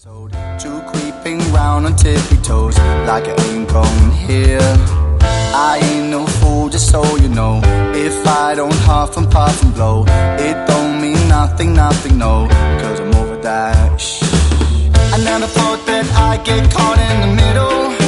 To creeping round on tippy toes like I ain't going here. I ain't no fool, just so you know. If I don't huff and puff and blow, it don't mean nothing, nothing, no. Cause I'm over that shh. I never thought that I'd get caught in the middle.